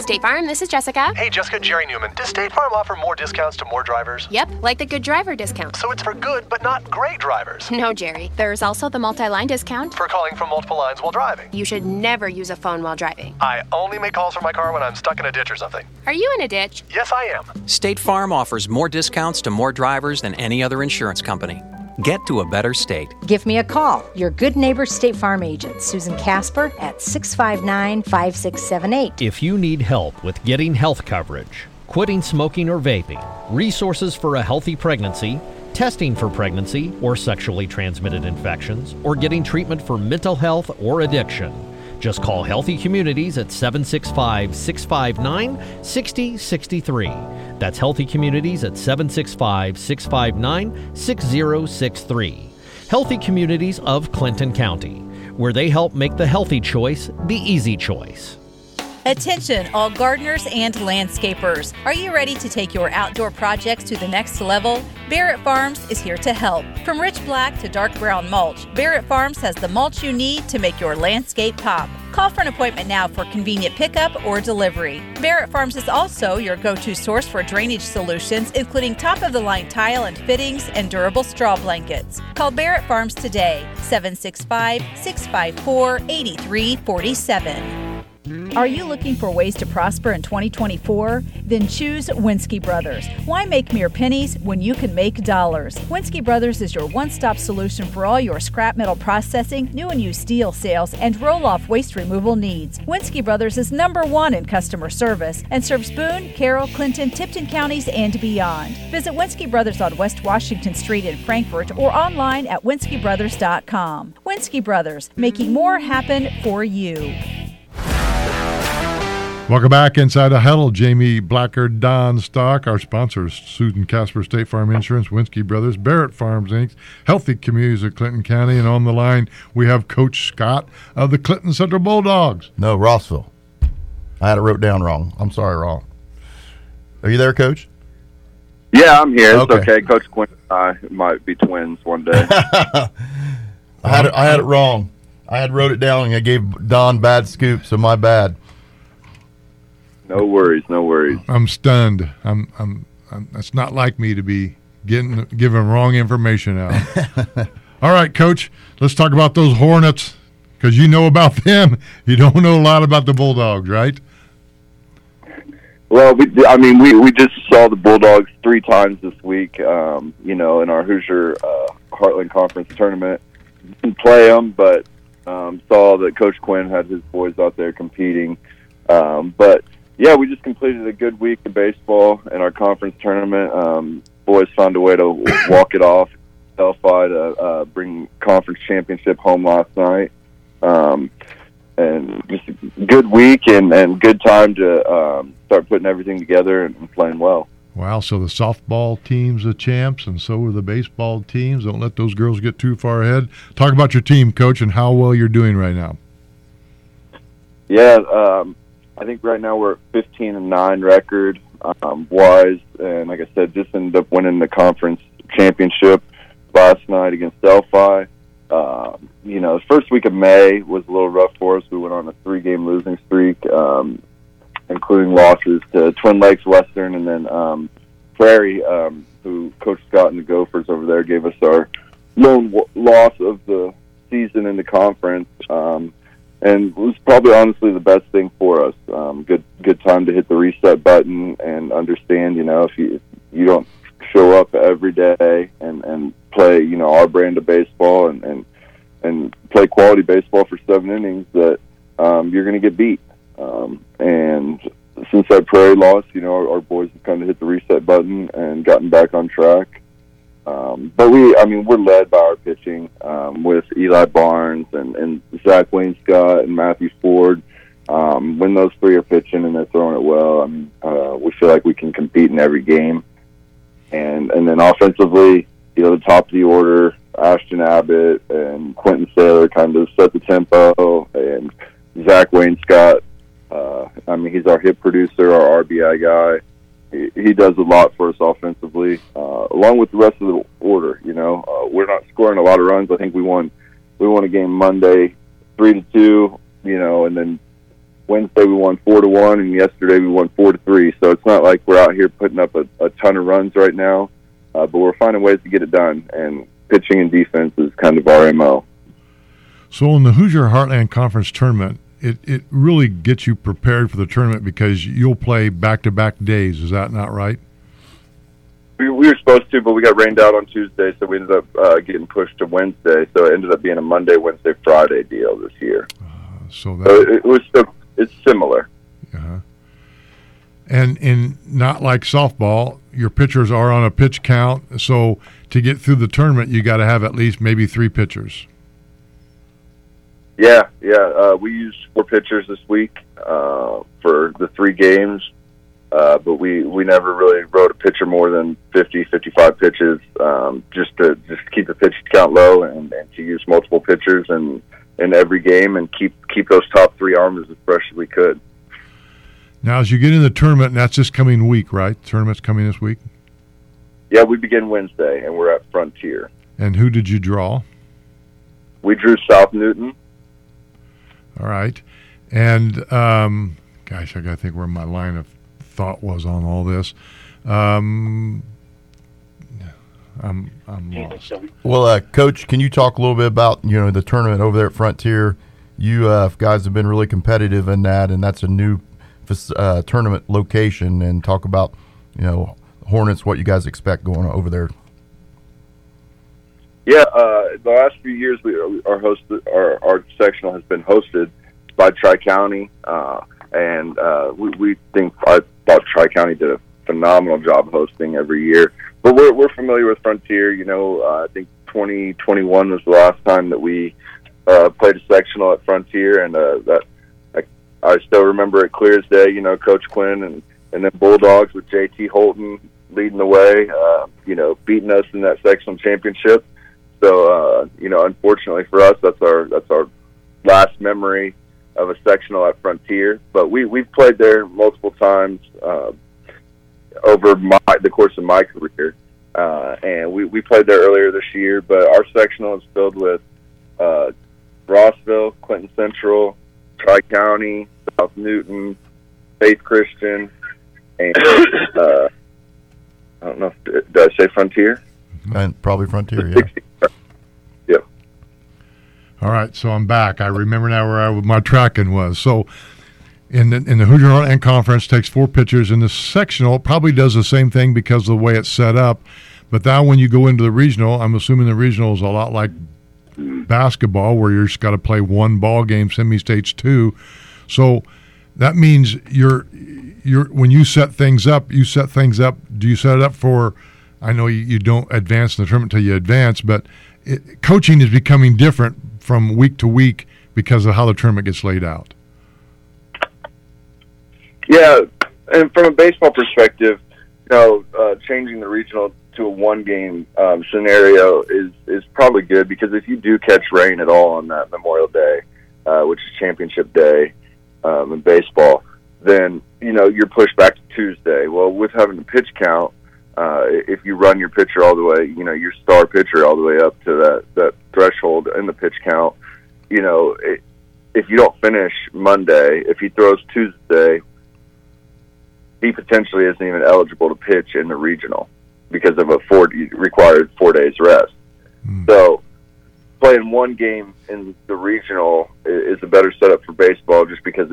State Farm, this is Jessica. Hey, Jessica, Jerry Newman. Does State Farm offer more discounts to more drivers? Yep, like the good driver discount. So it's for good, but not great drivers. No, Jerry. There's also the multi-line discount. For calling from multiple lines while driving. You should never use a phone while driving. I only make calls from my car when I'm stuck in a ditch or something. Are you in a ditch? Yes, I am. State Farm offers more discounts to more drivers than any other insurance company. Get to a better state. Give me a call. Your good neighbor State Farm agent, Susan Casper, at 659-5678. If you need help with getting health coverage, quitting smoking or vaping, resources for a healthy pregnancy, testing for pregnancy or sexually transmitted infections, or getting treatment for mental health or addiction, just call Healthy Communities at 765-659-6063. That's Healthy Communities at 765-659-6063. Healthy Communities of Clinton County, where they help make the healthy choice the easy choice. Attention, all gardeners and landscapers. Are you ready to take your outdoor projects to the next level? Barrett Farms is here to help. From rich black to dark brown mulch, Barrett Farms has the mulch you need to make your landscape pop. Call for an appointment now for convenient pickup or delivery. Barrett Farms is also your go-to source for drainage solutions, including top-of-the-line tile and fittings and durable straw blankets. Call Barrett Farms today, 765-654-8347. Are you looking for ways to prosper in 2024? Then choose Winsky Brothers. Why make mere pennies when you can make dollars? Winsky Brothers is your one-stop solution for all your scrap metal processing, new and used steel sales, and roll-off waste removal needs. Winsky Brothers is #1 in customer service and serves Boone, Carroll, Clinton, Tipton counties, and beyond. Visit Winsky Brothers on West Washington Street in Frankfort or online at winskybrothers.com. Winsky Brothers, making more happen for you. Welcome back inside the huddle. Jamie Blacker, Don Stock. Our sponsors, Susan Casper, State Farm Insurance, Winsky Brothers, Barrett Farms, Inc., Healthy Communities of Clinton County. And on the line, we have Coach Scott of the Clinton Central Bulldogs. No, Rossville. I had it wrote down wrong. I'm sorry, wrong. Are you there, Coach? Yeah, I'm here. It's okay. Coach Quinn and I might be twins one day. I had it wrong. I had wrote it down and I gave Don bad scoop, so my bad. No worries, no worries. I'm stunned. I'm it's not like me to be giving wrong information out. All right, Coach, let's talk about those Hornets because you know about them. You don't know a lot about the Bulldogs, right? Well, we just saw the Bulldogs 3 times this week, in our Hoosier Heartland Conference tournament. Didn't play them, but saw that Coach Quinn had his boys out there competing. But yeah, we just completed a good week of baseball in our conference tournament. Boys found a way to walk it off. Delphi to bring conference championship home last night. And just a good week and good time to start putting everything together and playing well. Wow, so the softball team's the champs, and so are the baseball teams. Don't let those girls get too far ahead. Talk about your team, Coach, and how well you're doing right now. Yeah, I think right now we're at 15-9 record wise, and like I said, just ended up winning the conference championship last night against Delphi. The first week of May was a little rough for us. We went on a 3-game losing streak, including losses to Twin Lakes Western and then Prairie, who Coach Scott and the Gophers over there gave us our lone loss of the season in the conference. And it was probably honestly the best thing for us. Good time to hit the reset button and understand, if you don't show up every day and play, our brand of baseball and play quality baseball for 7 innings, that you're going to get beat. And since that Prairie loss, our boys have kind of hit the reset button and gotten back on track. But we're led by our pitching with Eli Barnes and Zach Wainscott and Matthew Ford. When those 3 are pitching and they're throwing it well, we feel like we can compete in every game. And then offensively, the top of the order, Ashton Abbott and Quentin Saylor kind of set the tempo, and Zach Wainscott, he's our hit producer, our RBI guy. He does a lot for us offensively, along with the rest of the order. We're not scoring a lot of runs. I think we won a game Monday, 3-2. And then Wednesday we won 4-1, and yesterday we won 4-3. So it's not like we're out here putting up a ton of runs right now, but we're finding ways to get it done. And pitching and defense is kind of our MO. So in the Hoosier Heartland Conference tournament, it really gets you prepared for the tournament because you'll play back-to-back days. Is that not right? We were supposed to, but we got rained out on Tuesday, so we ended up getting pushed to Wednesday. So it ended up being a Monday, Wednesday, Friday deal this year. So it's similar. Uh-huh. And in not like softball, your pitchers are on a pitch count. So to get through the tournament, you got to have at least maybe 3 pitchers. Yeah. We used 4 pitchers this week for the 3 games, but we never really rode a pitcher more than 50, 55 pitches, just to keep the pitch count low and to use multiple pitchers in every game and keep those top 3 arms as fresh as we could. Now, as you get in the tournament, and that's this coming week, right? The tournament's coming this week? Yeah, we begin Wednesday, and we're at Frontier. And who did you draw? We drew South Newton. All right. And, gosh, I got to think where my line of thought was on all this. I'm lost. Well, Coach, can you talk a little bit about, the tournament over there at Frontier? You guys have been really competitive in that, and that's a new tournament location, and talk about, Hornets, what you guys expect going on over there. Yeah, the last few years our sectional has been hosted by Tri-County, and we thought Tri-County did a phenomenal job hosting every year. But we're familiar with Frontier. I think 2021 was the last time that we played a sectional at Frontier, and that I still remember it clear as day. Coach Quinn and then Bulldogs with JT Holton leading the way. Beating us in that sectional championship. So unfortunately for us, that's our last memory of a sectional at Frontier. But we've played there multiple times over the course of my career, and we played there earlier this year. But our sectional is filled with Rossville, Clinton Central, Tri-County, South Newton, Faith Christian, and I don't know. Did I say Frontier? And probably Frontier, yeah. Yep. All right, so I'm back. I remember now where my tracking was. So in the Hoosier Heartland Conference, takes 4 pitchers. In the sectional, it probably does the same thing because of the way it's set up. But now when you go into the regional, I'm assuming the regional is a lot like basketball, where you've just got to play 1 ball game, semi-states 2. So that means you're when you set things up, do you set it up for, I know you don't advance in the tournament until you advance, but coaching is becoming different from week to week because of how the tournament gets laid out. Yeah, and from a baseball perspective, changing the regional to a 1-game scenario is probably good, because if you do catch rain at all on that Memorial Day, which is championship day in baseball, then you're pushed back to Tuesday. Well, with having the pitch count, if you run your pitcher all the way, your star pitcher all the way up to that threshold in the pitch count, if you don't finish Monday, if he throws Tuesday, he potentially isn't even eligible to pitch in the regional because of required 4 days rest. So playing 1 game in the regional is a better setup for baseball, just because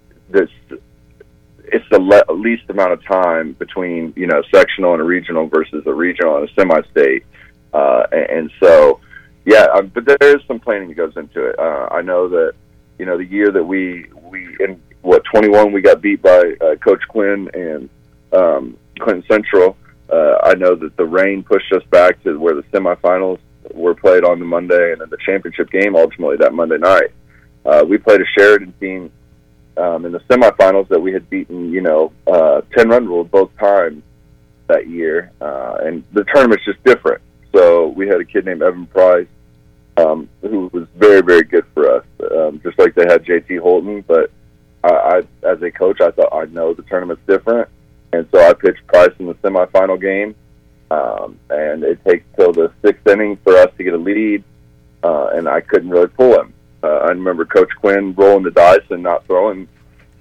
it's the least amount of time between sectional and a regional versus a regional and a semi-state, and so but there is some planning that goes into it. I know that the year that we in 21 we got beat by Coach Quinn and Clinton Central. I know that the rain pushed us back to where the semifinals were played on the Monday, and then the championship game ultimately that Monday night. We played a Sheridan team in the semifinals that we had beaten, 10-run rule both times that year, and the tournament's just different. So we had a kid named Evan Price, who was very, very good for us, just like they had JT Holton. But I as a coach, I thought, I know the tournament's different, and so I pitched Price in the semifinal game, and it takes till the 6th inning for us to get a lead, and I couldn't really pull him. I remember Coach Quinn rolling the dice and not throwing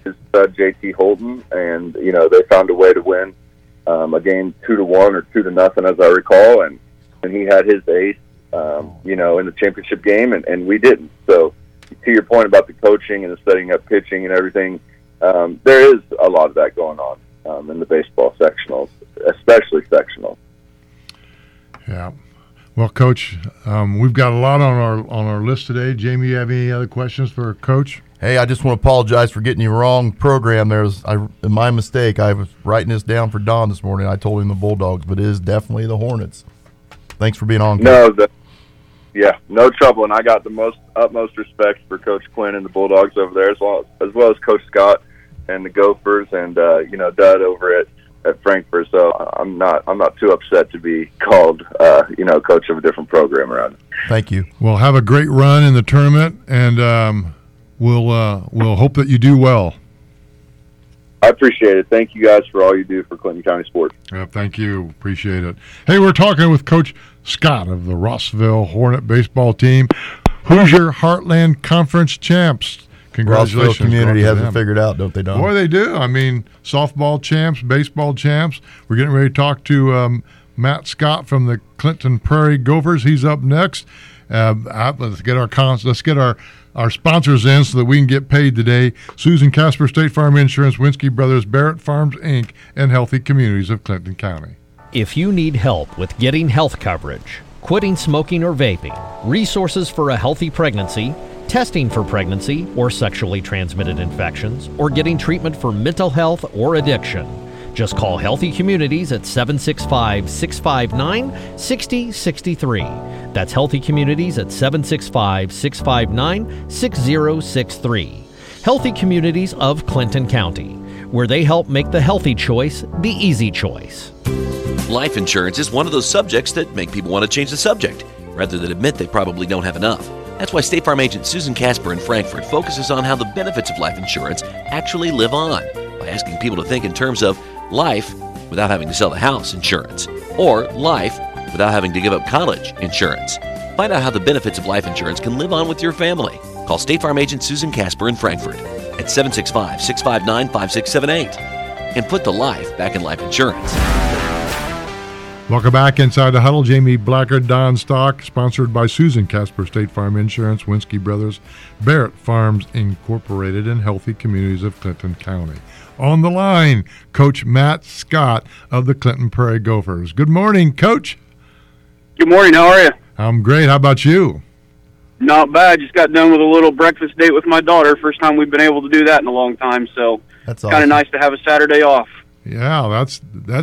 his stud JT Holton, and they found a way to win a game 2-1 or 2-0, as I recall, and he had his ace, in the championship game, and we didn't. So, to your point about the coaching and the setting up pitching and everything, there is a lot of that going on in the baseball sectionals, especially sectionals. Yeah. Well, Coach, we've got a lot on our list today. Jamie, you have any other questions for Coach? Hey, I just want to apologize for getting you wrong program. My mistake. I was writing this down for Don this morning. I told him the Bulldogs, but it is definitely the Hornets. Thanks for being on, Coach. No trouble. And I got the utmost respect for Coach Quinn and the Bulldogs over there, as well as Coach Scott and the Gophers, and Dud over at Frankfurt. So I'm not too upset to be called coach of a different program around. Thank you. Well, have a great run in the tournament, and we'll hope that you do well. I appreciate it. Thank you guys for all you do for Clinton County sports. Thank you. Appreciate it. Hey, we're talking with Coach Scott of the Rossville Hornet baseball team. Hoosier Heartland Conference champs. Congratulations. Rossville community has it figured out, don't they, Don? Boy, they do. I mean, softball champs, baseball champs. We're getting ready to talk to Matt Scott from the Clinton Prairie Gophers. He's up next. Let's get our sponsors in so that we can get paid today. Susan Casper, State Farm Insurance, Winsky Brothers, Barrett Farms, Inc., and Healthy Communities of Clinton County. If you need help with getting health coverage, quitting smoking or vaping, resources for a healthy pregnancy, testing for pregnancy or sexually transmitted infections, or getting treatment for mental health or addiction, just call Healthy Communities at 765-659-6063. That's Healthy Communities at 765-659-6063. Healthy Communities of Clinton County, where they help make the healthy choice the easy choice. Life insurance is one of those subjects that make people want to change the subject, rather than admit they probably don't have enough. That's why State Farm agent Susan Casper in Frankfurt focuses on how the benefits of life insurance actually live on, by asking people to think in terms of life without having to sell the house insurance, or life without having to give up college insurance. Find out how the benefits of life insurance can live on with your family. Call State Farm agent Susan Casper in Frankfurt at 765-659-5678 and put the life back in life insurance. Welcome back inside the huddle. Jamie Blackard, Don Stock, sponsored by Susan Casper, State Farm Insurance, Winsky Brothers, Barrett Farms Incorporated, and Healthy Communities of Clinton County. On the line, Coach Matt Scott of the Clinton Prairie Gophers. Good morning, Coach. Good morning. How are you? I'm great. How about you? Not bad. Just got done with a little breakfast date with my daughter. First time we've been able to do that in a long time, so that's kind of nice to have a Saturday off. Yeah, that's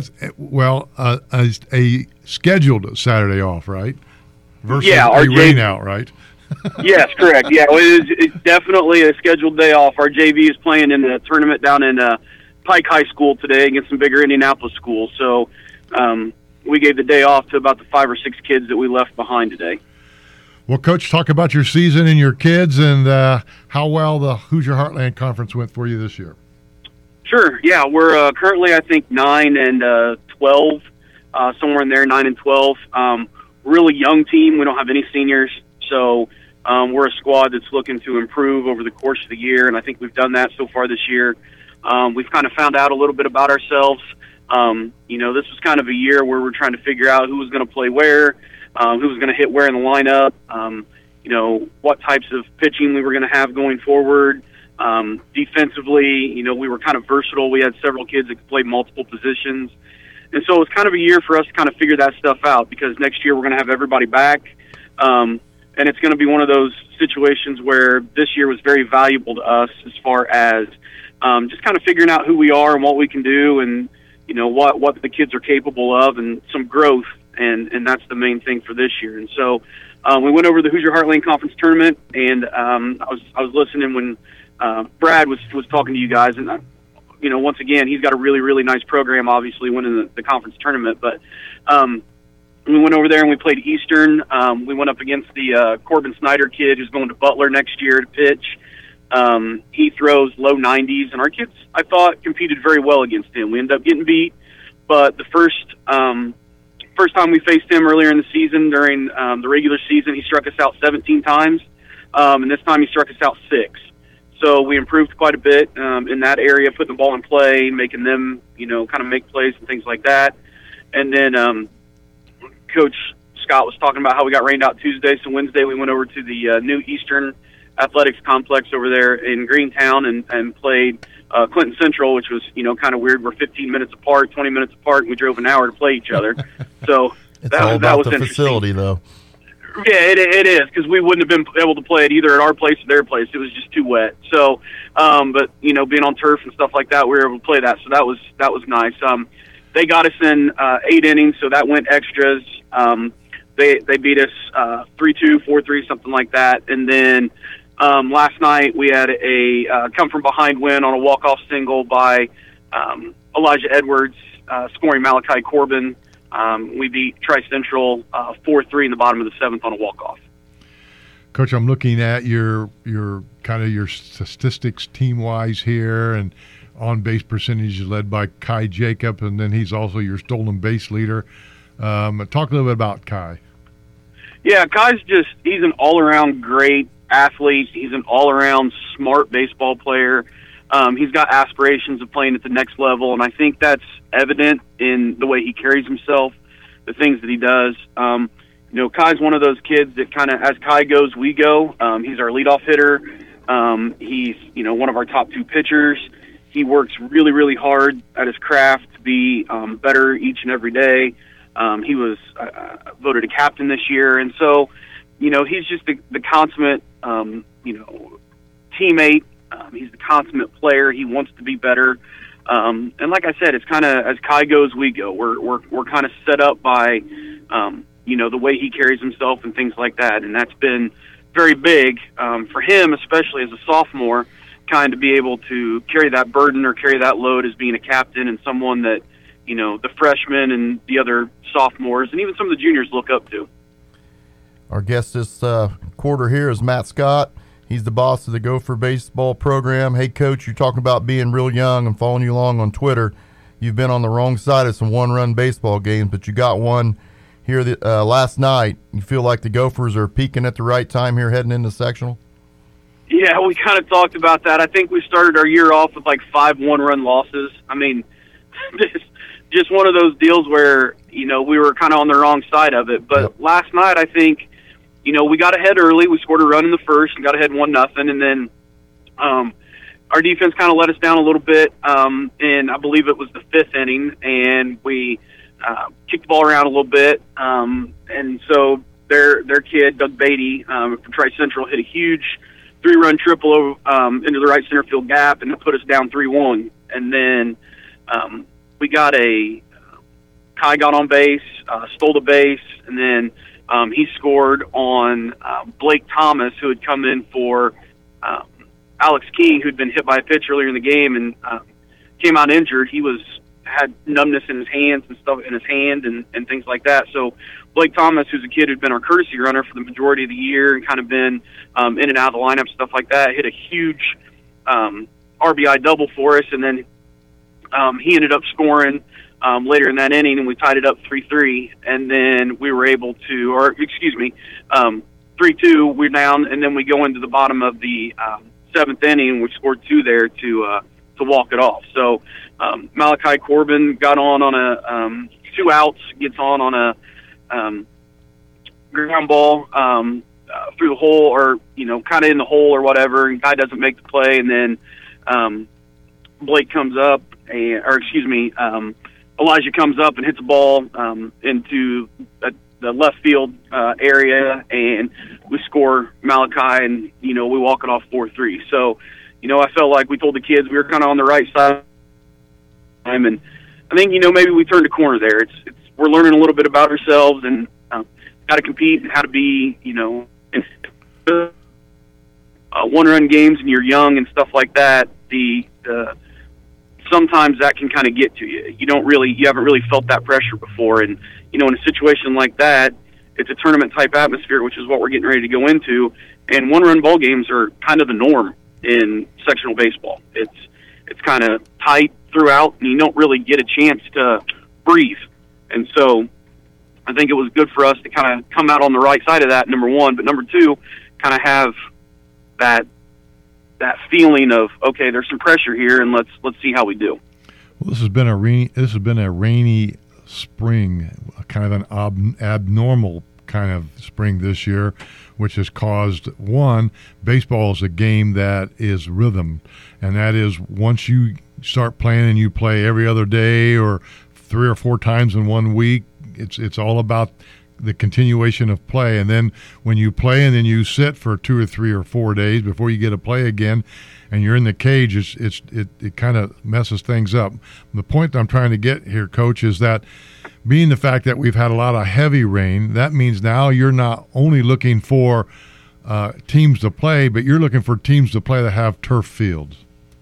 a scheduled Saturday off, right? Versus a rain out, right? Yes, correct. Yeah, it's definitely a scheduled day off. Our JV is playing in a tournament down in Pike High School today against some bigger Indianapolis schools. So we gave the day off to about the 5 or 6 kids that we left behind today. Well, Coach, talk about your season and your kids and how well the Hoosier Heartland Conference went for you this year. Sure. Yeah, we're currently, I think, 9 and 12, somewhere in there, 9 and 12. Really young team. We don't have any seniors, so we're a squad that's looking to improve over the course of the year, and I think we've done that so far this year. We've kind of found out a little bit about ourselves. This was kind of a year where we're trying to figure out who was going to play where, who was going to hit where in the lineup, what types of pitching we were going to have going forward. Defensively, we were kind of versatile. We had several kids that could play multiple positions. And so it was kind of a year for us to kind of figure that stuff out, because next year we're going to have everybody back. And it's going to be one of those situations where this year was very valuable to us as far as just kind of figuring out who we are and what we can do, and, what the kids are capable of, and some growth. And that's the main thing for this year. And so we went over the Hoosier Heartland Conference tournament, and I was listening when Brad was talking to you guys, and once again, he's got a really, really nice program, obviously winning the conference tournament. But we went over there and we played Eastern. We went up against the Corbin Snyder kid who's going to Butler next year to pitch. He throws low 90s, and our kids, I thought, competed very well against him. We ended up getting beat, but the first time we faced him earlier in the season, during the regular season, he struck us out 17 times, and this time he struck us out 6. So we improved quite a bit in that area, putting the ball in play, making them, kind of make plays and things like that. And then Coach Scott was talking about how we got rained out Tuesday, so Wednesday we went over to the new Eastern Athletics Complex over there in Greentown and played Clinton Central, which was, kind of weird. We're 15 minutes apart, 20 minutes apart, and we drove an hour to play each other. So it's all about that was the facility, though. Yeah, it is, because we wouldn't have been able to play it either at our place or their place. It was just too wet. So, but being on turf and stuff like that, we were able to play that. So that was nice. They got us in 8 innings, so that went extras. They beat us 3-2, 4-3, something like that. And then last night we had a come from behind win on a walk-off single by Elijah Edwards, scoring Malachi Corbin. We beat Tri-Central 4-3 in the bottom of the 7th on a walk-off. Coach, I'm looking at your kind of your statistics team-wise here, and on-base percentage is led by Kai Jacob, and then he's also your stolen base leader. Talk a little bit about Kai. Yeah, Kai's he's an all-around great athlete. He's an all-around smart baseball player. He's got aspirations of playing at the next level, and I think that's evident in the way he carries himself, the things that he does. Kai's one of those kids that kind of, as Kai goes, we go. He's our leadoff hitter. He's, one of our top 2 pitchers. He works really, really hard at his craft to be better each and every day. He was voted a captain this year, and so, he's just the consummate, teammate. He's the consummate player. He wants to be better. And like I said, it's kind of, as Kai goes, we go. We're kind of set up by, the way he carries himself and things like that. And that's been very big for him, especially as a sophomore, kind of be able to carry that burden or carry that load as being a captain and someone that, the freshmen and the other sophomores and even some of the juniors look up to. Our guest this quarter here is Matt Scott. He's the boss of the Gopher baseball program. Hey, Coach, you're talking about being real young and following you along on Twitter. You've been on the wrong side of some one-run baseball games, but you got one here last night. You feel like the Gophers are peaking at the right time here heading into sectional? Yeah, we kind of talked about that. I think we started our year off with like 5 one-run losses. I mean, just one of those deals where, we were kind of on the wrong side of it. But last night, I think, we got ahead early. We scored a run in the first and got ahead 1-0, and then our defense kind of let us down a little bit. And I believe it was the 5th inning, and we kicked the ball around a little bit. And so their kid, Doug Beatty, from Tri-Central, hit a huge 3-run triple into the right center field gap, and it put us down 3-1. And then we got Kai got on base, stole the base, and then he scored on Blake Thomas, who had come in for Alex King, who'd been hit by a pitch earlier in the game and came out injured. He had numbness in his hands and stuff in his hand and things like that. So Blake Thomas, who's a kid who'd been our courtesy runner for the majority of the year and kind of been in and out of the lineup, stuff like that, hit a huge RBI double for us, and then he ended up scoring later in that inning, and we tied it up 3-3, and then we were able to, 3-2, we're down, and then we go into the bottom of the 7th inning, and we scored 2 there to walk it off. So Malachi Corbin got on a 2 outs, gets on a ground ball through the hole, or kind of in the hole or whatever, and guy doesn't make the play, and then Blake comes up, Elijah comes up and hits a ball into the left field area, and we score Malachi, and we walk it off 4-3. So I felt like we told the kids we were kind of on the right side, and I think maybe we turned a corner there. We're learning a little bit about ourselves and how to compete and how to be in one-run games, and you're young and stuff like that. Sometimes that can kind of get to you. You haven't really felt that pressure before, and in a situation like that, it's a tournament type atmosphere, which is what we're getting ready to go into. And one-run ball games are kind of the norm in sectional baseball. It's kind of tight throughout, and you don't really get a chance to breathe. And so I think it was good for us to kind of come out on the right side of that, number one, but number two, kind of have that that feeling of, okay, there's some pressure here, and let's see how we do. Well, this has been a rainy spring, kind of an abnormal kind of spring this year, which has caused, one, baseball is a game that is rhythm, and that is once you start playing and you play every other day or 3 or 4 times in 1 week, it's all about the continuation of play. And then when you play and then you sit for 2 or 3 or 4 days before you get to play again, and you're in the cage, it kind of messes things up. The point I'm trying to get here, Coach, is that being the fact that we've had a lot of heavy rain, that means now you're not only looking for teams to play, but you're looking for teams to play that have turf fields.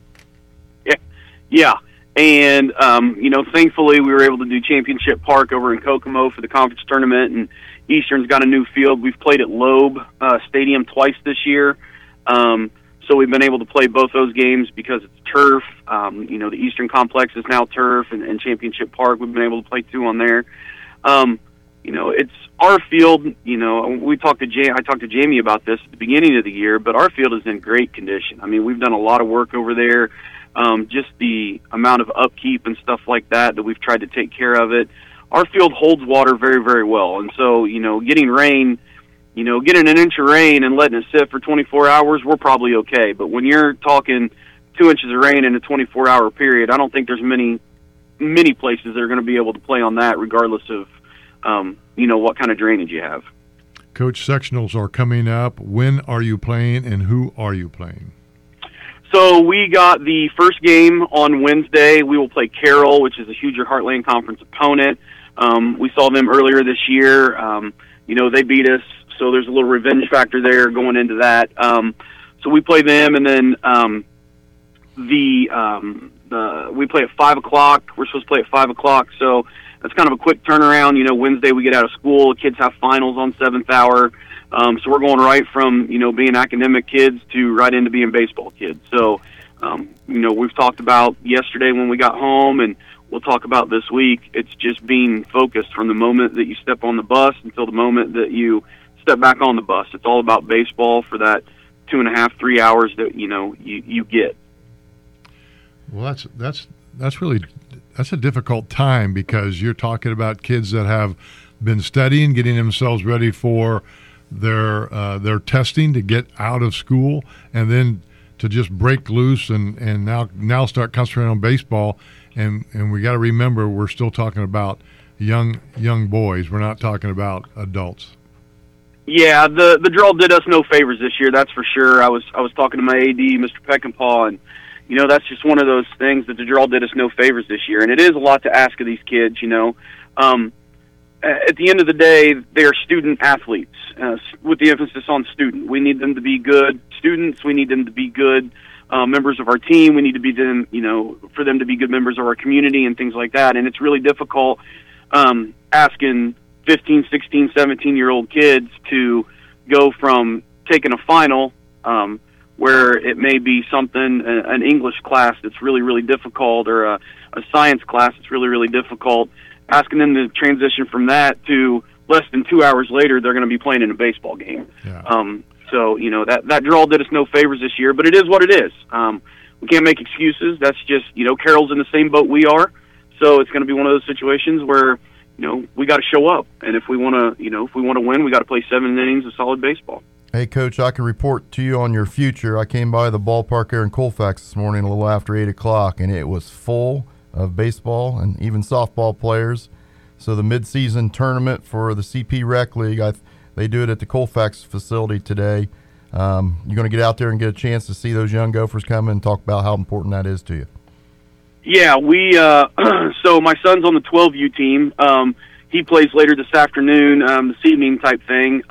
Yeah. And, thankfully we were able to do Championship Park over in Kokomo for the conference tournament, and Eastern's got a new field. We've played at Loeb Stadium twice this year. So we've been able to play both those games because it's turf. The Eastern Complex is now turf, and Championship Park, we've been able to play 2 on there. It's our field. I talked to Jamie about this at the beginning of the year, but our field is in great condition. I mean, we've done a lot of work over there. Just the amount of upkeep and stuff like that we've tried to take care of it. Our field holds water very, very well. And so, getting rain, getting an inch of rain and letting it sit for 24 hours, we're probably okay. But when you're talking 2 inches of rain in a 24-hour period, I don't think there's many places that are going to be able to play on that, regardless of, what kind of drainage you have. Coach, sectionals are coming up. When are you playing, and who are you playing? So we got the first game on Wednesday. We will play Carroll, which is a Huger Heartland Conference opponent. We saw them earlier this year. They beat us, so there's a little revenge factor there going into that. So we play them, and then we play at 5 o'clock. We're supposed to play at 5 o'clock, so that's kind of a quick turnaround. Wednesday we get out of school. The kids have finals on 7th hour. So we're going right from, being academic kids to right into being baseball kids. So, we've talked about yesterday when we got home, and we'll talk about this week. It's just being focused from the moment that you step on the bus until the moment that you step back on the bus. It's all about baseball for that 2.5, 3 hours that, you get. Well, that's a difficult time, because you're talking about kids that have been studying, getting themselves ready for their testing to get out of school, and then to just break loose and now start concentrating on baseball. And we got to remember, we're still talking about young boys. We're not talking about adults. Yeah, the draw did us no favors this year, that's for sure. I was talking to my AD, Mr. Peckinpah, and that's just one of those things that the draw did us no favors this year. And it is a lot to ask of these kids. At the end of the day, they are student athletes, with the emphasis on student. We need them to be good students. We need them to be good members of our team. We need to be them, for them to be good members of our community and things like that. And it's really difficult asking 15, 16, 17-year-old kids to go from taking a final where it may be something, an English class that's really, really difficult, or a science class that's really, really difficult, asking them to transition from that to less than 2 hours later, they're going to be playing in a baseball game. Yeah. So, that draw did us no favors this year, but it is what it is. We can't make excuses. That's just, Carroll's in the same boat we are. So it's going to be one of those situations where, we got to show up. And if we want to win, we got to play 7 innings of solid baseball. Hey, Coach, I can report to you on your future. I came by the ballpark there in Colfax this morning a little after 8 o'clock, and it was full of baseball and even softball players. So the mid-season tournament for the CP Rec League, they do it at the Colfax facility today. You're going to get out there and get a chance to see those young Gophers come and talk about how important that is to you. Yeah, we so my son's on the 12U team. He plays later this afternoon, this evening type thing.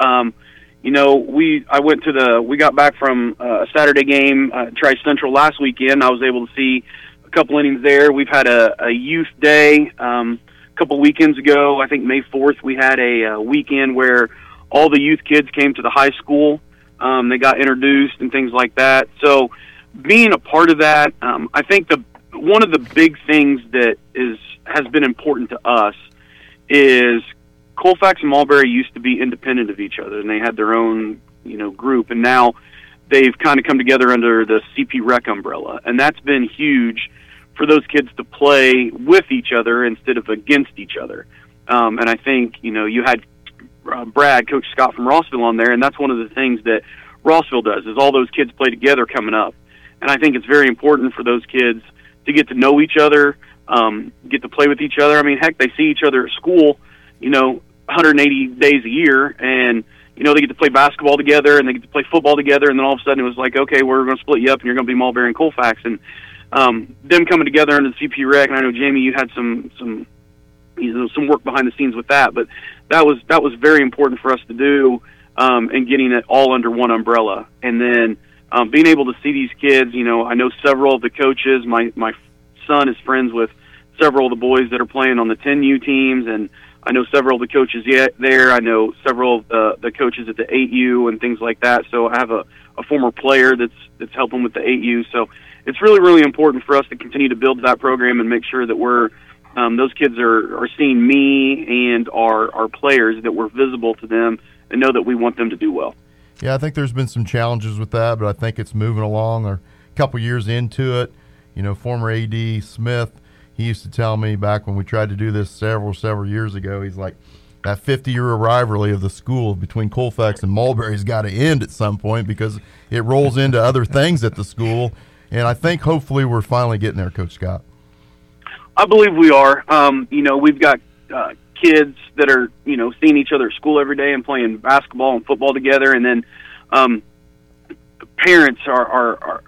We got back from a Saturday game at Tri-Central last weekend. I was able to see a couple innings there. We've had a youth day a couple weekends ago. I think May 4th we had a weekend where all the youth kids came to the high school. They got introduced and things like that. So being a part of that, I think one of the big things that has been important to us is Colfax and Mulberry used to be independent of each other, and they had their own group. And now they've kind of come together under the CP Rec umbrella, and that's been huge for those kids to play with each other instead of against each other. And I think, you had Brad, Coach Scott from Rossville on there, and that's one of the things that Rossville does, is all those kids play together coming up. And I think it's very important for those kids to get to know each other, get to play with each other. I mean, heck, they see each other at school, 180 days a year, and they get to play basketball together, and they get to play football together, and then all of a sudden it was like, okay, we're going to split you up, and you're going to be Mulberry and Colfax. And them coming together under the CP Rec, and I know, Jamie, you had some work behind the scenes with that, but that was very important for us to do, and getting it all under one umbrella. And then being able to see these kids, I know several of the coaches. My son is friends with several of the boys that are playing on the 10U teams, and I know several of the coaches there. I know several of the coaches at the 8U and things like that. So I have a former player that's helping with the 8U. So it's really, really important for us to continue to build that program and make sure that we're those kids are seeing me and our players, that we're visible to them and know that we want them to do well. Yeah, I think there's been some challenges with that, but I think it's moving along. Or a couple years into it, former AD Smith, he used to tell me back when we tried to do this several years ago, he's like, that 50-year rivalry of the school between Colfax and Mulberry's got to end at some point, because it rolls into other things at the school. And I think hopefully we're finally getting there, Coach Scott. I believe we are. We've got kids that are, seeing each other at school every day and playing basketball and football together. And then parents are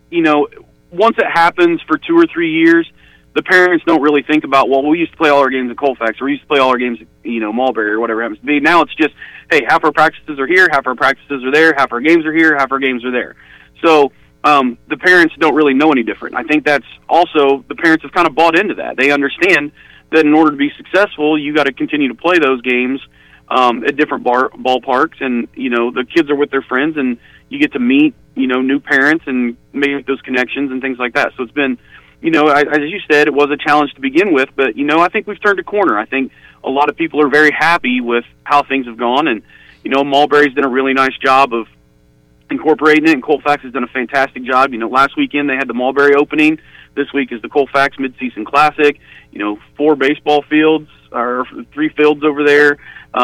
once it happens for 2 or 3 years, the parents don't really think about, well, we used to play all our games at Colfax, or we used to play all our games at, Mulberry, or whatever it happens to be. Now it's just, hey, half our practices are here, half our practices are there, half our games are here, half our games are there. So the parents don't really know any different. I think that's also, the parents have kind of bought into that. They understand that in order to be successful, you got to continue to play those games at different ballparks, and the kids are with their friends, and you get to meet new parents and make those connections and things like that. So it's been, as you said, it was a challenge to begin with, but I think we've turned a corner. I think a lot of people are very happy with how things have gone, and Mulberry's done a really nice job of incorporating it, and Colfax has done a fantastic job. Last weekend they had the Mulberry opening. This week is the Colfax Mid-Season Classic. 4 baseball fields, or 3 fields over there.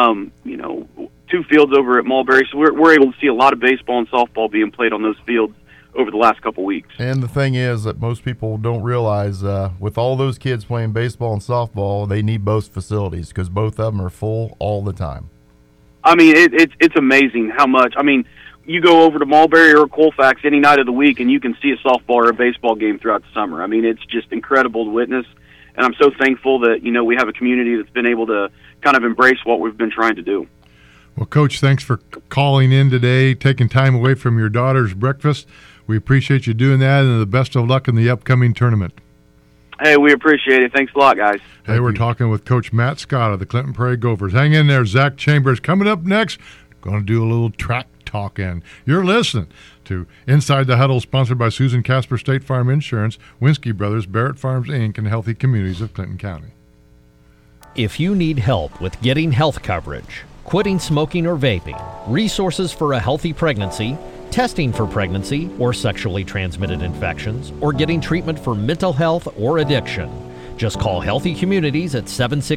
2 fields over at Mulberry. So we're able to see a lot of baseball and softball being played on those fields over the last couple weeks. And the thing is that most people don't realize, with all those kids playing baseball and softball, they need both facilities, because both of them are full all the time. I mean, it's amazing how much. I mean, you go over to Mulberry or Colfax any night of the week, and you can see a softball or a baseball game throughout the summer. I mean, it's just incredible to witness, and I'm so thankful that, we have a community that's been able to kind of embrace what we've been trying to do. Well, Coach, thanks for calling in today, taking time away from your daughter's breakfast. We appreciate you doing that, and the best of luck in the upcoming tournament. Hey, we appreciate it. Thanks a lot, guys. Hey, we're talking with Coach Matt Scott of the Clinton Prairie Gophers. Hang in there. Zach Chambers coming up next. Going to do a little track talking. You're listening to Inside the Huddle, sponsored by Susan Casper State Farm Insurance, Winsky Brothers, Barrett Farms, Inc., and Healthy Communities of Clinton County. If you need help with getting health coverage, quitting smoking or vaping, resources for a healthy pregnancy, testing for pregnancy or sexually transmitted infections, or getting treatment for mental health or addiction, just call Healthy Communities at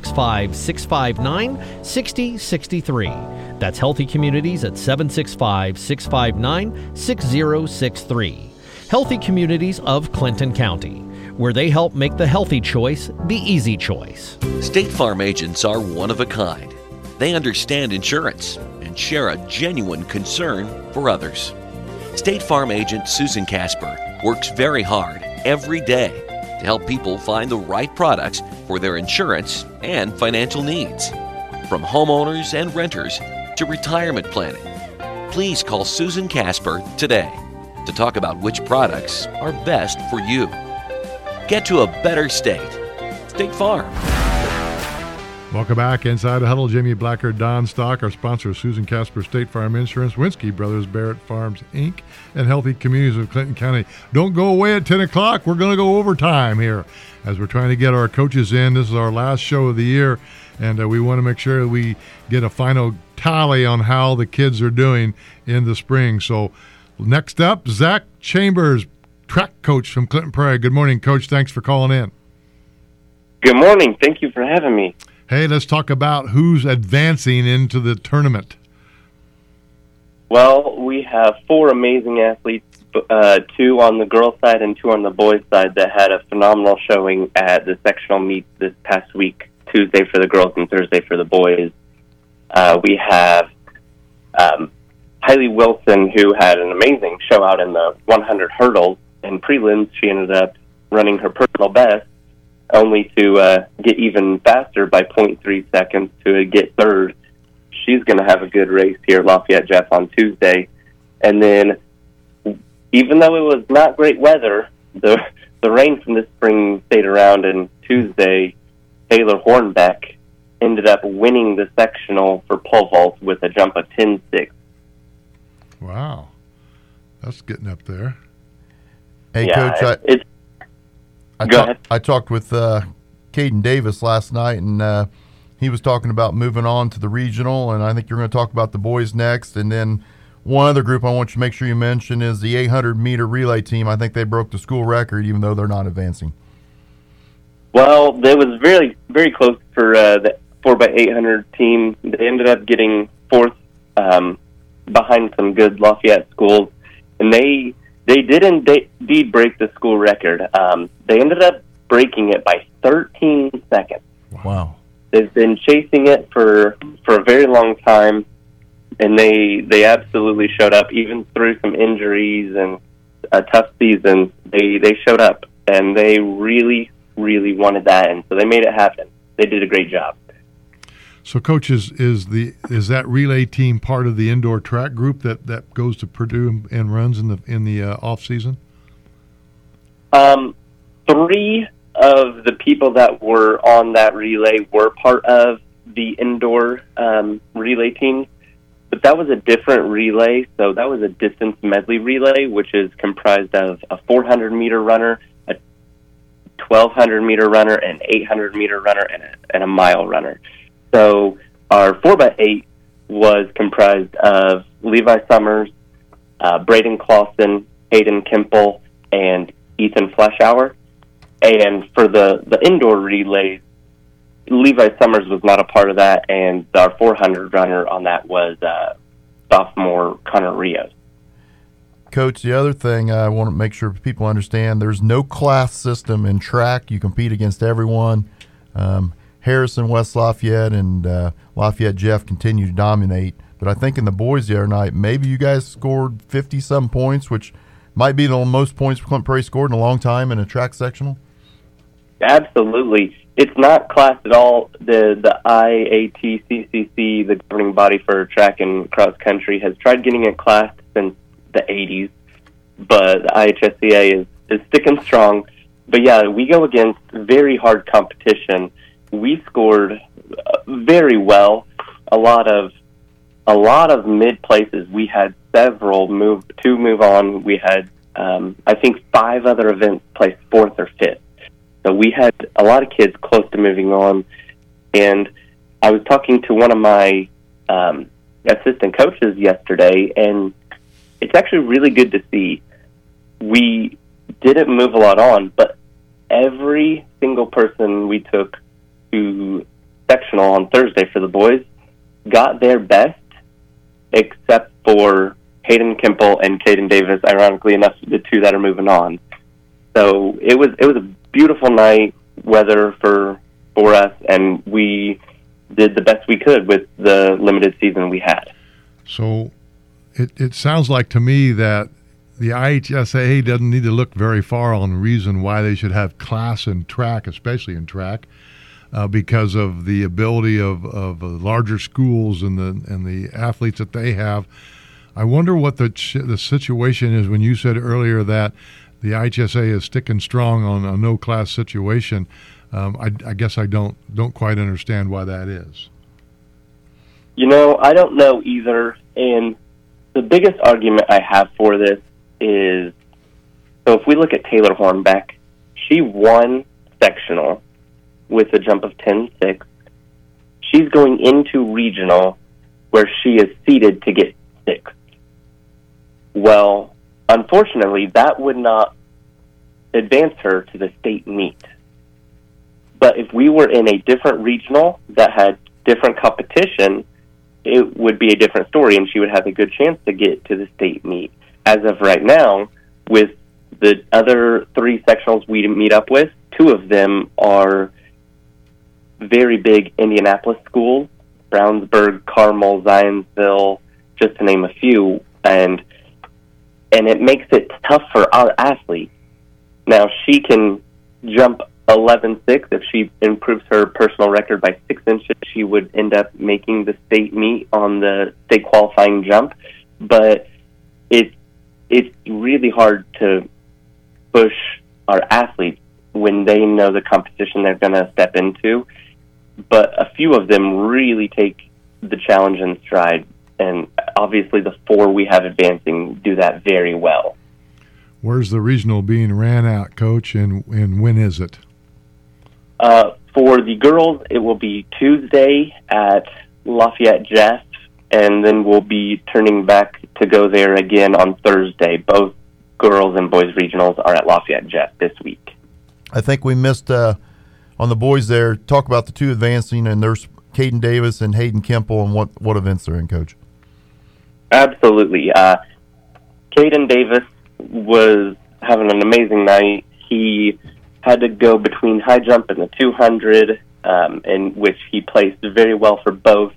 765-659-6063. That's Healthy Communities at 765-659-6063. Healthy Communities of Clinton County, where they help make the healthy choice the easy choice. State Farm agents are one of a kind. They understand insurance and share a genuine concern for others. State Farm agent Susan Casper works very hard every day to help people find the right products for their insurance and financial needs. From homeowners and renters to retirement planning, please call Susan Casper today to talk about which products are best for you. Get to a better state. State Farm. Welcome back. Inside the Huddle, Jamie Blacker, Don Stock. Our sponsor is Susan Casper State Farm Insurance, Winsky Brothers, Barrett Farms, Inc., and Healthy Communities of Clinton County. Don't go away at 10 o'clock. We're going to go overtime here as we're trying to get our coaches in. This is our last show of the year, and we want to make sure we get a final tally on how the kids are doing in the spring. So Next up, Zach Chambers, track coach from Clinton Prairie. Good morning, Coach. Thanks for calling in. Good morning. Thank you for having me. Hey, let's talk about who's advancing into the tournament. Well, we have 4 amazing athletes, 2 on the girls' side and 2 on the boys' side, that had a phenomenal showing at the sectional meet this past week, Tuesday for the girls and Thursday for the boys. We have Hailey Wilson, who had an amazing show out in the 100 hurdles. In prelims, she ended up running her personal best, only to get even faster by 0.3 seconds to get third. She's going to have a good race here at Lafayette Jeff on Tuesday. And then, even though it was not great weather, the rain from this spring stayed around, and Tuesday, Taylor Hornbeck ended up winning the sectional for pole vault with a jump of 10.6. Wow. That's getting up there. Hey, Yeah, Coach, Go ahead. I talked with Caden Davis last night, and he was talking about moving on to the regional, and I think you're going to talk about the boys next. And then one other group I want you to make sure you mention is the 800-meter relay team. I think they broke the school record, even though they're not advancing. Well, there was very, very close for the 4x800 team. They ended up getting 4th behind some good Lafayette schools, and they did indeed break the school record. They ended up breaking it by 13 seconds. Wow. They've been chasing it for a very long time, and they absolutely showed up, even through some injuries and a tough season. They showed up, and they really, really wanted that, and so they made it happen. They did a great job. So, Coach, is that relay team part of the indoor track group that goes to Purdue and runs in the off season? 3 of the people that were on that relay were part of the indoor relay team, but that was a different relay. So that was a distance medley relay, which is comprised of a 400-meter runner, a 1,200-meter runner, an 800-meter runner, and a mile runner. So our 4x8 was comprised of Levi Summers, Braden Clausen, Hayden Kemple, and Ethan Fleshauer. And for the indoor relays, Levi Summers was not a part of that, and our 400 runner on that was sophomore Connor Rios. Coach, the other thing I want to make sure people understand, there's no class system in track. You compete against everyone. Harrison, West Lafayette, and Lafayette Jeff continue to dominate. But I think in the boys the other night, maybe you guys scored 50-some points, which might be the most points Clinton Prairie scored in a long time in a track sectional. Absolutely. It's not class at all. The IATCCC, the governing body for track and cross country, has tried getting it classed since the 80s, but the IHSCA is sticking strong. But yeah, we go against very hard competition. We scored very well. A lot of mid places. We had several move on. We had I think 5 other events placed 4th or 5th. So we had a lot of kids close to moving on. And I was talking to one of my assistant coaches yesterday, and it's actually really good to see. We didn't move a lot on, but every single person we took to sectional on Thursday for the boys got their best, except for Hayden Kemple and Caden Davis, ironically enough, the 2 that are moving on. So it was a beautiful night, weather for us, and we did the best we could with the limited season we had. So it sounds like to me that the IHSAA doesn't need to look very far on the reason why they should have class in track, especially in track, because of the ability of larger schools and the athletes that they have. I wonder what the situation is when you said earlier that the IHSA is sticking strong on a no-class situation. I guess I don't quite understand why that is. I don't know either, and the biggest argument I have for this is, so if we look at Taylor Hornbeck, she won sectional with a jump of 10.6. She's going into regional where she is seeded to get 6th. Well, unfortunately, that would not advance her to the state meet. But if we were in a different regional that had different competition, it would be a different story, and she would have a good chance to get to the state meet. As of right now, with the other 3 sectionals we meet up with, 2 of them are very big Indianapolis schools, Brownsburg, Carmel, Zionsville, just to name a few, and it makes it tough for our athletes. Now, she can jump 11.6. If she improves her personal record by 6 inches, she would end up making the state meet on the state qualifying jump. But it's really hard to push our athletes when they know the competition they're going to step into. But a few of them really take the challenge in stride, and obviously the 4 we have advancing do that very well. Where's the regional being ran at, Coach, and when is it? For the girls, it will be Tuesday at Lafayette Jeff, and then we'll be turning back to go there again on Thursday. Both girls and boys regionals are at Lafayette Jeff this week. I think we missed on the boys there. Talk about the 2 advancing, and there's Caden Davis and Hayden Kemple, and what events they're in, Coach. Absolutely. Caden Davis was having an amazing night. He had to go between high jump and the 200, in which he placed very well for both.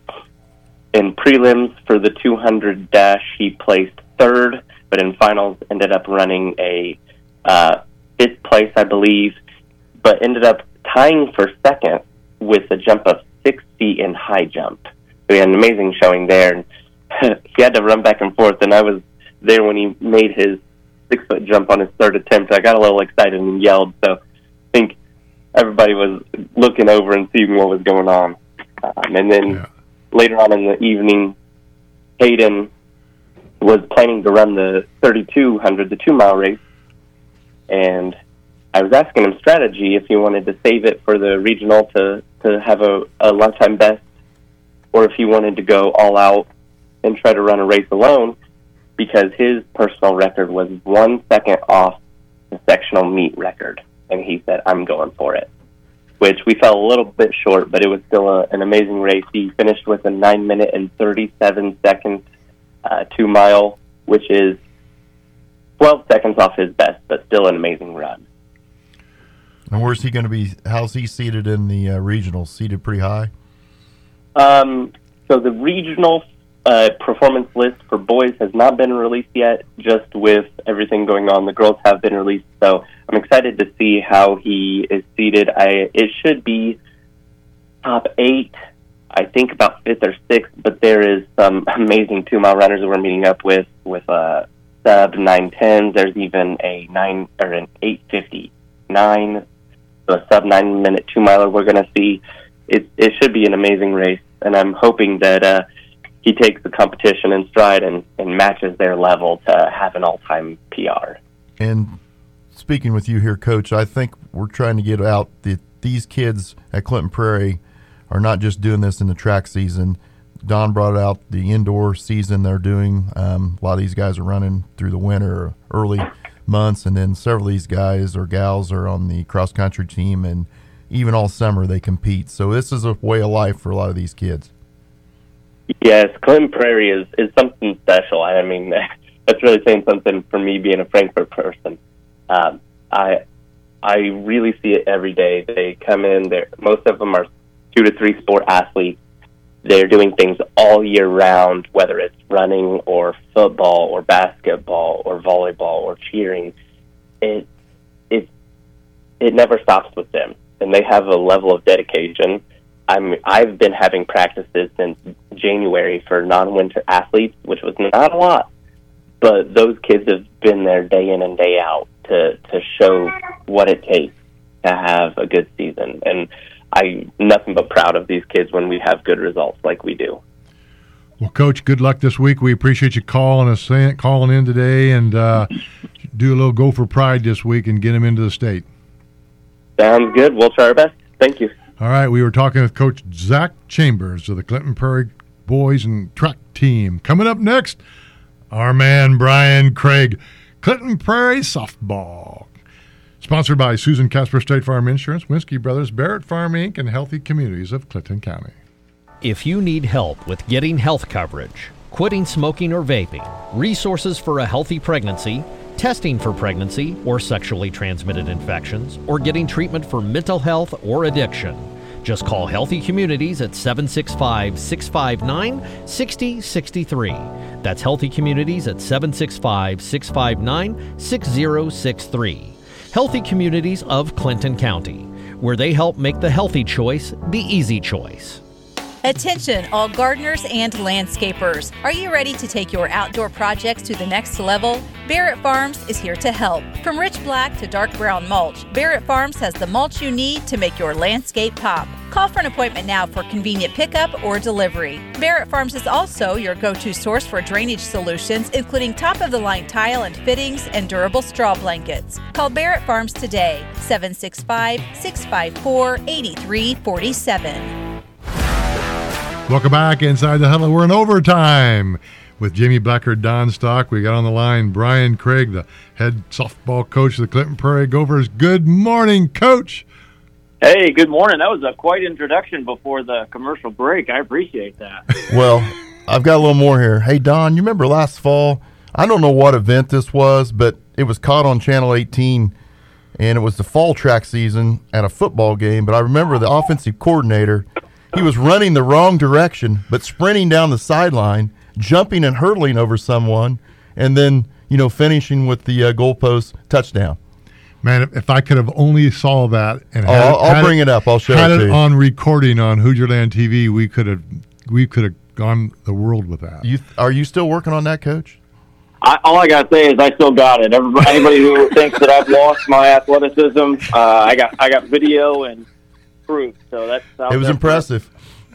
In prelims for the 200 dash, he placed 3rd, but in finals ended up running a 5th place, I believe, but ended up tying for 2nd with a jump of 6 feet in high jump. We had an amazing showing there. He had to run back and forth, and I was there when he made his 6-foot jump on his 3rd attempt. I got a little excited and yelled, so I think everybody was looking over and seeing what was going on. And then later on in the evening, Hayden was planning to run the 3,200, the 2-mile race, and I was asking him strategy if he wanted to save it for the regional to have a lifetime best, or if he wanted to go all out and try to run a race alone, because his personal record was 1 second off the sectional meet record. And he said, I'm going for it, which we fell a little bit short, but it was still an amazing race. He finished with a 9 minute and 37 second 2-mile, which is 12 seconds off his best, but still an amazing run. And where's he going to be? How's he seated in the regionals? Seated pretty high? So the regional performance list for boys has not been released yet, just with everything going on. The girls have been released, so I'm excited to see how he is seated. It should be top 8, I think about 5th or 6th, but there is some amazing 2-mile runners that we're meeting up with sub 9:10s. There's even an 8:59, so a sub 9 minute 2-miler we're going to see. It should be an amazing race, and I'm hoping that he takes the competition in stride and matches their level to have an all-time PR. And speaking with you here, Coach, I think we're trying to get out that these kids at Clinton Prairie are not just doing this in the track season. Don brought out the indoor season they're doing. A lot of these guys are running through the winter, early months, and then several of these guys or gals are on the cross-country team, and even all summer they compete. So this is a way of life for a lot of these kids. Yes, Clinton Prairie is something special. I mean, that's really saying something for me being a Frankfort person. I really see it every day. They come in, most of them are 2 to 3 sport athletes. They're doing things all year round, whether it's running or football or basketball or volleyball or cheering. It never stops with them, and they have a level of dedication. I've been having practices since January for non-winter athletes, which was not a lot, but those kids have been there day in and day out to show what it takes to have a good season. And I'm nothing but proud of these kids when we have good results like we do. Well, Coach, good luck this week. We appreciate you calling in today, and do a little Gopher Pride this week and get them into the state. Sounds good. We'll try our best. Thank you. All right, we were talking with Coach Zach Chambers of the Clinton Prairie boys and track team. Coming up next, Our man, Brian Craig, Clinton Prairie Softball. Sponsored by Susan Casper State Farm Insurance, Winsky Brothers, Barrett Farm, Inc., and Healthy Communities of Clinton County. If you need help with getting health coverage, quitting smoking or vaping, resources for a healthy pregnancy, testing for pregnancy or sexually transmitted infections, or getting treatment for mental health or addiction, just call Healthy Communities at 765-659-6063. That's Healthy Communities at 765-659-6063. Healthy Communities of Clinton County, where they help make the healthy choice the easy choice. Attention, all gardeners and landscapers. Are you ready to take your outdoor projects to the next level? Barrett Farms is here to help. From rich black to dark brown mulch, Barrett Farms has the mulch you need to make your landscape pop. Call for an appointment now for convenient pickup or delivery. Barrett Farms is also your go-to source for drainage solutions, including top-of-the-line tile and fittings and durable straw blankets. Call Barrett Farms today, 765-654-8347. Welcome back inside the huddle. We're in overtime with Jamie Blackard, Don Stock. We got on the line Brian Craig, the head softball coach of the Clinton Prairie Gophers. Good morning, Coach. Hey, good morning. That was a quite introduction before the commercial break. I appreciate that. Well, I've got a little more here. Hey, Don, you remember last fall? I don't know what event this was, but it was caught on Channel 18, and it was the fall track season at a football game. But I remember the offensive coordinator. He was running the wrong direction, but sprinting down the sideline, jumping and hurdling over someone, and then, finishing with the goalpost touchdown. Man, if I could have only saw that and I'll bring it up. I'll show it to to you. On recording on Hoosierland TV, we could have gone the world with that. Are you still working on that, Coach? All I gotta say is I still got it. Anybody who thinks that I've lost my athleticism, I got video and proof. So that's it was impressive.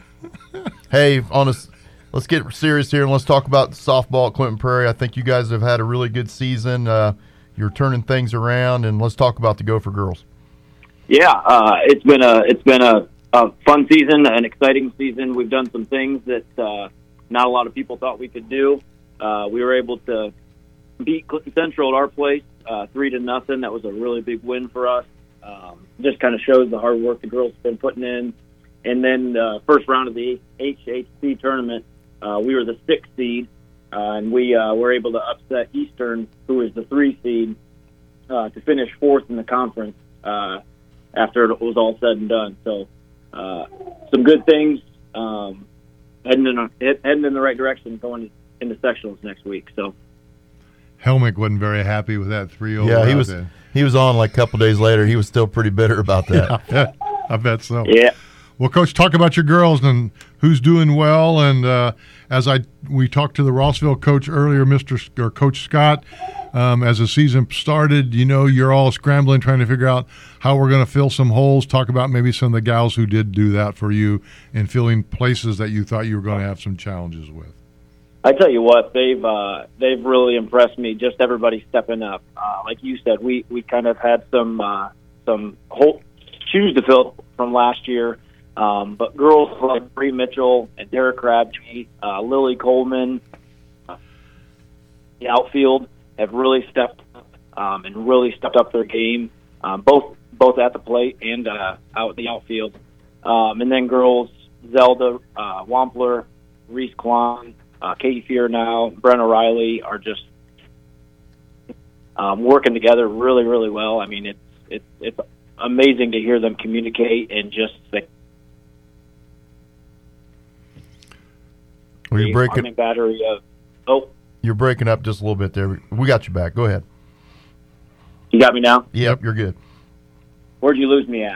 Hey, let's get serious here and let's talk about softball at Clinton Prairie. I think you guys have had a really good season. You're turning things around, and let's talk about the Gopher girls. Yeah, it's been a fun season, an exciting season. We've done some things that not a lot of people thought we could do. We were able to beat Clinton Central at our place 3-0. That was a really big win for us. Just kind of shows the hard work the girls have been putting in. And then first round of the HHC tournament, we were the 6th seed, and we were able to upset Eastern, who is the 3 seed, to finish 4th in the conference after it was all said and done. So some good things, heading in the right direction, going into sectionals next week. So Helmick wasn't very happy with that 3-0. Yeah, he was on like a couple days later. He was still pretty bitter about that. Yeah, I bet so. Yeah. Well, Coach, talk about your girls and who's doing well. And we talked to the Rossville coach earlier, Coach Scott, as the season started. You're all scrambling, trying to figure out how we're going to fill some holes. Talk about maybe some of the gals who did do that for you in filling places that you thought you were going to have some challenges with. I tell you what, they've really impressed me. Just everybody stepping up. Like you said, we kind of had some whole shoes to fill from last year. But girls like Bree Mitchell and Derek Crabtree, Lily Coleman, the outfield have really stepped up and really stepped up their game, both at the plate and out the outfield. And then girls, Zelda Wampler, Reese Kwan, Katie Fear now, Brenna Riley are just working together really, really well. I mean, it's amazing to hear them communicate and just think. Well, you're breaking battery of. You're breaking up just a little bit there. We got you back. Go ahead. You got me now? Yep, you're good. Where'd you lose me at?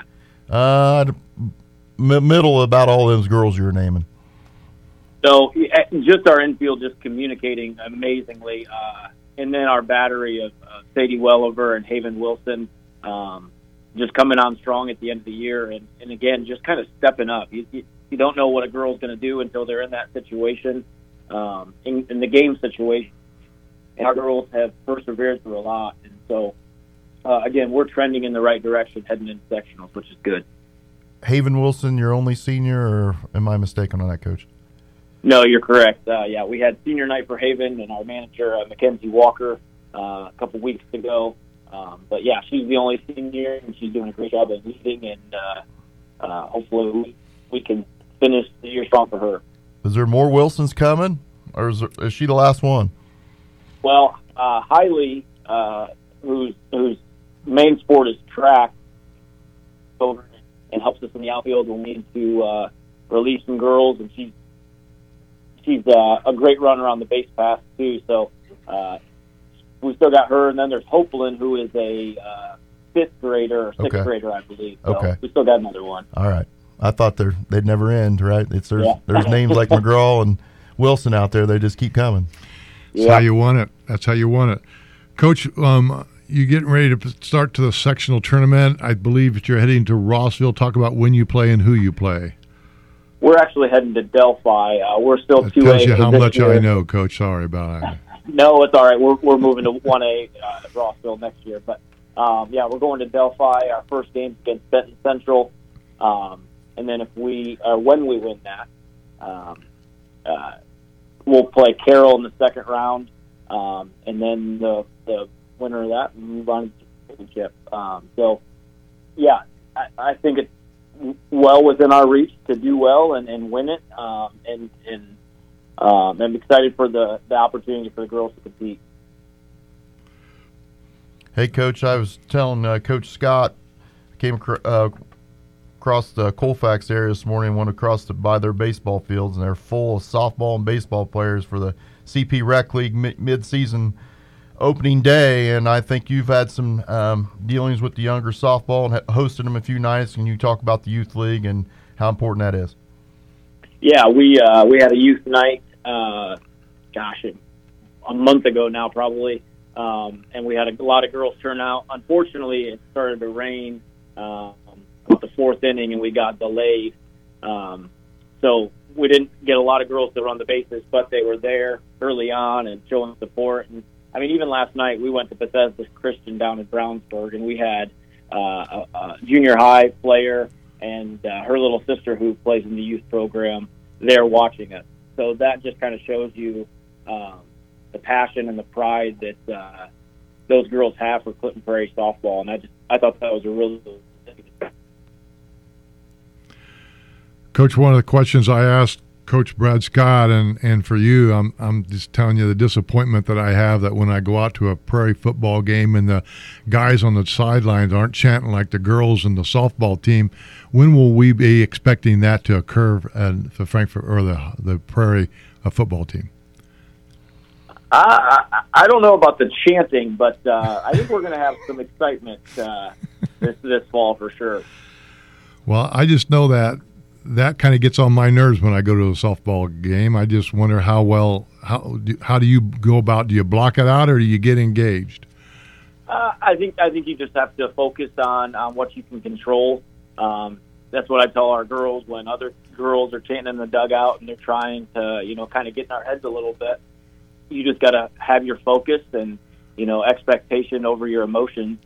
Middle about all those girls you were naming. So just our infield just communicating amazingly. And then our battery of Sadie Welliver and Haven Wilson just coming on strong at the end of the year. And again, just kind of stepping up. You don't know what a girl's going to do until they're in that situation, in the game situation. And our girls have persevered through a lot. And so, again, we're trending in the right direction heading into sectionals, which is good. Haven Wilson, your only senior, or am I mistaken on that, Coach? No, you're correct. Yeah, we had senior night for Haven and our manager, Mackenzie Walker, a couple weeks ago. But, yeah, she's the only senior, and she's doing a great job at leading, and hopefully we can finish the year strong for her. Is there more Wilsons coming, or is she the last one? Well, Hailey, whose main sport is track, over and helps us in the outfield when we need to release some girls, and she's a great runner on the base pass too. So we still got her, and then there's Hopeland, who is a fifth grader or sixth grader, I believe. So we still got another one. All right. I thought they'd never end, right? There's names like McGraw and Wilson out there. They just keep coming. That's how you want it. That's how you want it. Coach, you getting ready to start to the sectional tournament. I believe that you're heading to Rossville. Talk about when you play and who you play. We're actually heading to Delphi. We're still 2A. Tells you how much I know, Coach. Sorry about that. No, it's all right. We're moving to 1A at Rossville next year. But, yeah, we're going to Delphi. Our first game's against Benton Central. And then when we win that, we'll play Carroll in the second round, and then the winner of that move on to the championship. So, yeah, I think it's well within our reach to do well and win it. And I'm excited for the opportunity for the girls to compete. Hey, Coach, I was telling Coach Scott, I came across the Colfax area this morning, went across by their baseball fields, and they're full of softball and baseball players for the CP Rec League mid-season opening day, and I think you've had some dealings with the younger softball and hosted them a few nights. Can you talk about the youth league and how important that is? Yeah, we had a youth night, a month ago now probably, and we had a lot of girls turn out. Unfortunately, it started to rain with the fourth inning, and we got delayed. So we didn't get a lot of girls to run the bases, but they were there early on and showing support. And I mean, even last night we went to Bethesda Christian down in Brownsburg, and we had a junior high player and her little sister who plays in the youth program there watching us. So that just kind of shows you the passion and the pride that those girls have for Clinton Prairie softball. And I thought that was a really Coach, one of the questions I asked Coach Brad Scott, and for you, I'm just telling you the disappointment that I have that when I go out to a Prairie football game and the guys on the sidelines aren't chanting like the girls in the softball team. When will we be expecting that to occur at the Frankfort or the Prairie football team? I don't know about the chanting, but I think we're going to have some excitement this fall for sure. Well, I just know that kind of gets on my nerves when I go to a softball game. I just wonder how do you go about? Do you block it out or do you get engaged? I think you just have to focus on what you can control. That's what I tell our girls when other girls are chanting in the dugout and they're trying to kind of get in our heads a little bit. You just got to have your focus and expectation over your emotions,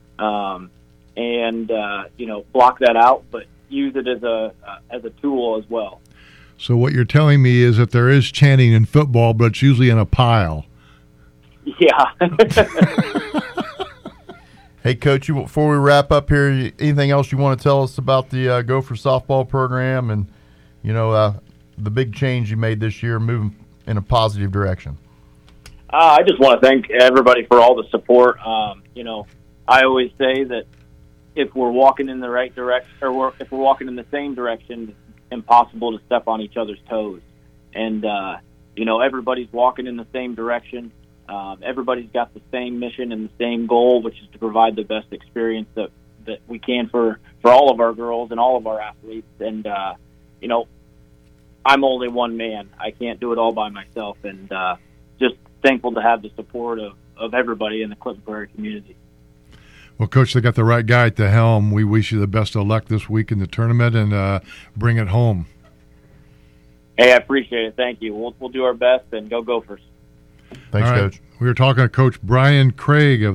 and block that out, but use it as a tool as well. So what you're telling me is that there is chanting in football, but it's usually in a pile. Yeah. Hey, Coach, before we wrap up here, anything else you want to tell us about the Gopher softball program and the big change you made this year, moving in a positive direction? I just want to thank everybody for all the support. I always say that if we're walking in the right direction, or if we're walking in the same direction, it's impossible to step on each other's toes. And, everybody's walking in the same direction. Everybody's got the same mission and the same goal, which is to provide the best experience that we can for all of our girls and all of our athletes. And, I'm only one man. I can't do it all by myself. And just thankful to have the support of everybody in the Clinton Prairie community. Well, Coach, they got the right guy at the helm. We wish you the best of luck this week in the tournament and bring it home. Hey, I appreciate it. Thank you. We'll do our best and go Gophers. Thanks, Coach. We were talking to Coach Brian Craig of the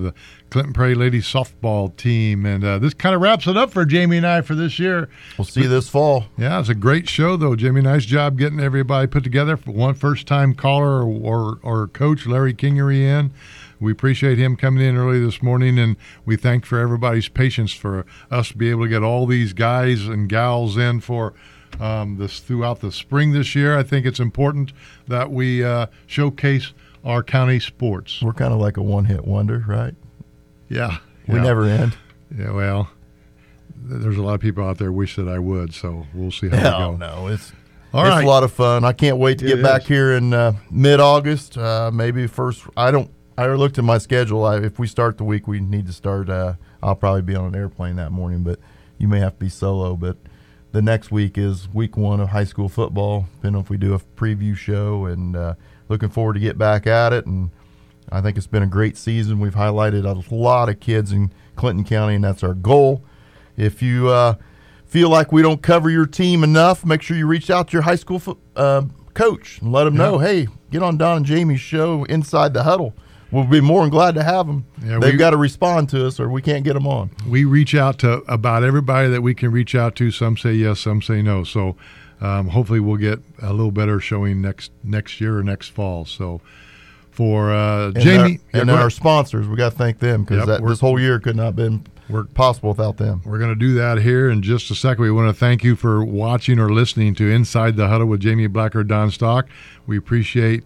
Clinton Prairie ladies softball team. And this kind of wraps it up for Jamie and I for this year. We'll see you this fall. Yeah, it's a great show, though, Jamie. Nice job getting everybody put together. For one first-time caller or coach, Larry Kingery, in. We appreciate him coming in early this morning, and we thank for everybody's patience for us to be able to get all these guys and gals in for this throughout the spring this year. I think it's important that we showcase our county sports. We're kind of like a one-hit wonder, right? Yeah. We never end. Yeah, well, there's a lot of people out there wish that I would, so we'll see how we go. No, it's all it's right. a lot of fun. I can't wait to get back here in mid-August, maybe first. I looked at my schedule. If we start the week, we need to start. I'll probably be on an airplane that morning, but you may have to be solo. But the next week is week 1 of high school football. Depending on if we do a preview show, and looking forward to get back at it. And I think it's been a great season. We've highlighted a lot of kids in Clinton County, and that's our goal. If you feel like we don't cover your team enough, make sure you reach out to your high school coach and let them know, hey, get on Don and Jamie's show, Inside the Huddle. We'll be more than glad to have them. Yeah, they've got to respond to us or we can't get them on. We reach out to about everybody that we can reach out to. Some say yes, some say no. So hopefully we'll get a little better showing next year or next fall. So for Jamie. And our sponsors, we got to thank them because this whole year could not have been possible without them. We're going to do that here in just a second. We want to thank you for watching or listening to Inside the Huddle with Jamie Blackard, Don Stock. We appreciate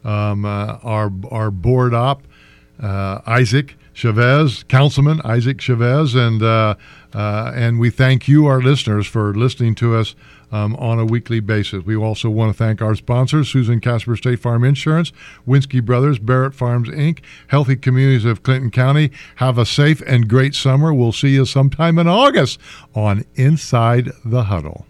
our board op, Isaac Chavez, Councilman Isaac Chavez, and we thank you, our listeners, for listening to us on a weekly basis. We also want to thank our sponsors, Susan Casper State Farm Insurance, Winsky Brothers, Barrett Farms, Inc., Healthy Communities of Clinton County. Have a safe and great summer. We'll see you sometime in August on Inside the Huddle.